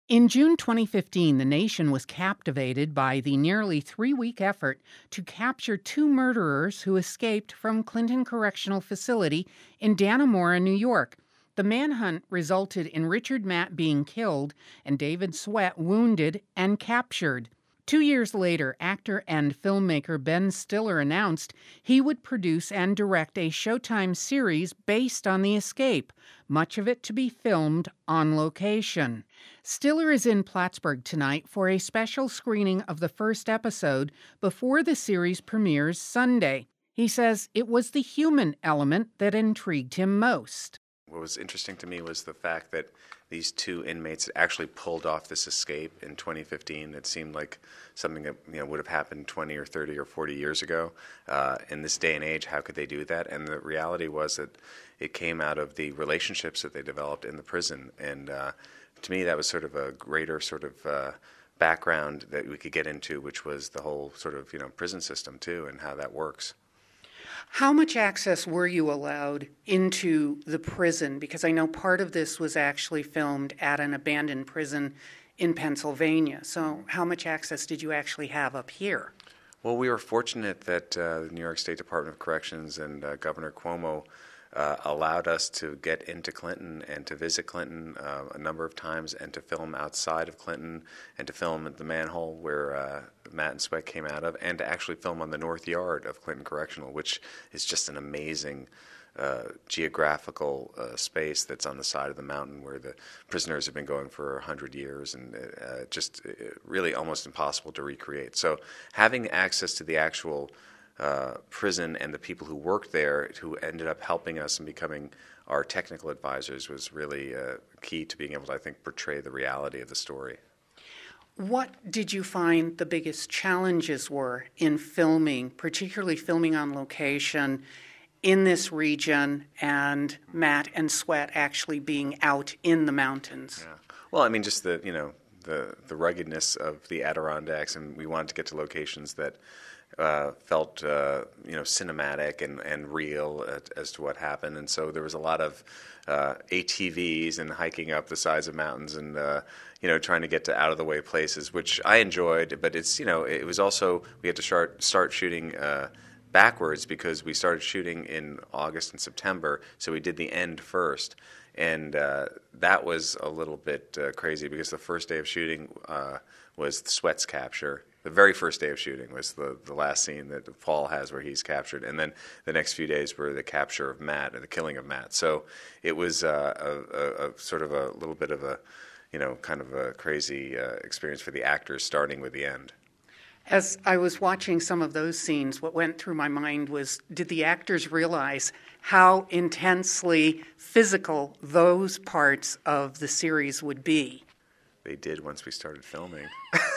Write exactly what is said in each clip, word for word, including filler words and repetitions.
In June twenty fifteen, the nation was captivated by the nearly three week effort to capture two murderers who escaped from Clinton Correctional Facility in Dannemora, New York. The manhunt resulted in Richard Matt being killed and David Sweat wounded and captured. Two years later, actor and filmmaker Ben Stiller announced he would produce and direct a Showtime series based on the escape, much of it to be filmed on location. Stiller is in Plattsburgh tonight for a special screening of the first episode before the series premieres Sunday. He says it was the human element that intrigued him most. What was interesting to me was the fact that these two inmates actually pulled off this escape in twenty fifteen. It seemed like something that you know would have happened twenty or thirty or forty years ago. Uh, in this day and age, how could they do that? And the reality was that it came out of the relationships that they developed in the prison. And uh, to me, that was sort of a greater sort of uh, background that we could get into, which was the whole sort of you know prison system too, and how that works. How much access were you allowed into the prison? Because I know part of this was actually filmed at an abandoned prison in Pennsylvania. So how much access did you actually have up here? Well, we were fortunate that uh, the New York State Department of Corrections and uh, Governor Cuomo uh, allowed us to get into Clinton and to visit Clinton uh, a number of times and to film outside of Clinton and to film at the manhole where uh, Matt and Sweat came out of, and to actually film on the north yard of Clinton Correctional, which is just an amazing uh, geographical uh, space that's on the side of the mountain where the prisoners have been going for a hundred years, and uh, just uh, really almost impossible to recreate. So having access to the actual uh, prison and the people who worked there, who ended up helping us and becoming our technical advisors, was really uh, key to being able to, I think, portray the reality of the story. What did you find the biggest challenges were in filming, particularly filming on location in this region and Matt and Sweat actually being out in the mountains? Yeah. Well, I mean, just the, you know, the, the ruggedness of the Adirondacks, and we wanted to get to locations that uh, felt, uh, you know, cinematic and, and real at, as to what happened. And so there was a lot of uh, A T Vs and hiking up the sides of mountains and, uh, you know, trying to get to out-of-the-way places, which I enjoyed. But it's, you know, it was also, we had to start, start shooting uh, backwards because we started shooting in August and September, so we did the end first. And uh, that was a little bit uh, crazy because the first day of shooting uh, was the Sweat's capture. The very first day of shooting was the, the last scene that Paul has where he's captured. And then the next few days were the capture of Matt and the killing of Matt. So it was uh, a, a, a sort of a little bit of a, you know, kind of a crazy uh, experience for the actors starting with the end. As I was watching some of those scenes, what went through my mind was, did the actors realize how intensely physical those parts of the series would be? They did once we started filming.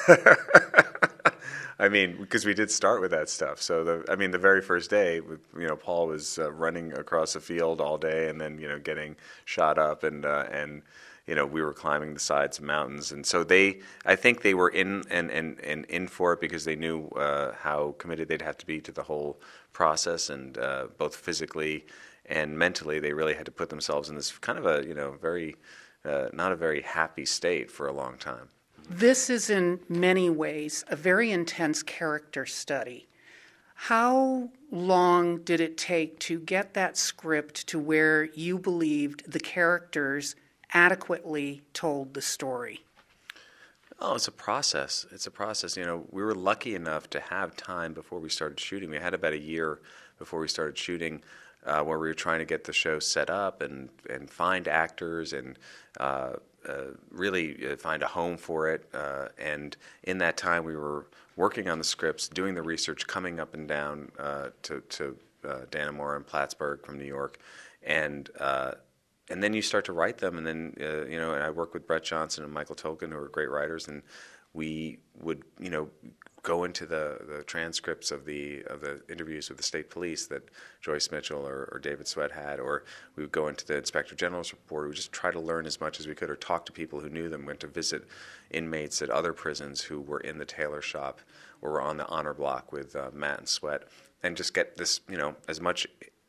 I mean, because we did start with that stuff. So, the, I mean, the very first day, you know, Paul was uh, running across a field all day, and then, you know, getting shot up, and uh, and you know, we were climbing the sides of mountains, and so they, I think they were in and and, and in for it because they knew uh, how committed they'd have to be to the whole process, and uh, both physically and mentally, they really had to put themselves in this kind of a, you know, very uh, not a very happy state for a long time. This is in many ways a very intense character study. How long did it take to get that script to where you believed the characters adequately told the story? Oh, it's a process. It's a process. You know, we were lucky enough to have time before we started shooting. We had about a year before we started shooting uh, where we were trying to get the show set up and, and find actors and uh, uh, really uh, find a home for it. Uh, and in that time, we were working on the scripts, doing the research, coming up and down uh, to, to uh, Dannemora and Plattsburgh from New York. And uh, And then you start to write them, and then, uh, you know, and I work with Brett Johnson and Michael Tolkien, who are great writers, and we would, you know, go into the, the transcripts of the of the interviews with the state police that Joyce Mitchell or, or David Sweat had, or we would go into the Inspector General's report. We would just try to learn as much as we could, or talk to people who knew them, went to visit inmates at other prisons who were in the tailor shop or were on the honor block with uh, Matt and Sweat, and just get this, you know, as much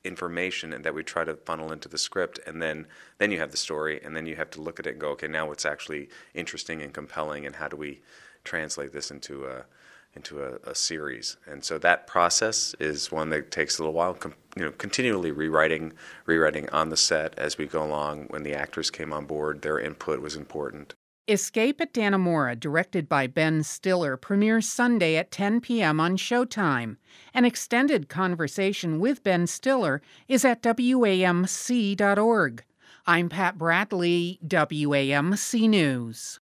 information and that we try to funnel into the script, and then then you have the story, and then you have to look at it and go, okay, now what's actually interesting and compelling, and how do we translate this into a into a, a series? And so that process is one that takes a little while. Com- you know, continually rewriting, rewriting on the set as we go along. When the actors came on board, their input was important. Escape at Dannemora, directed by Ben Stiller, premieres Sunday at ten p.m. on Showtime. An extended conversation with Ben Stiller is at W A M C dot org. I'm Pat Bradley, W A M C News.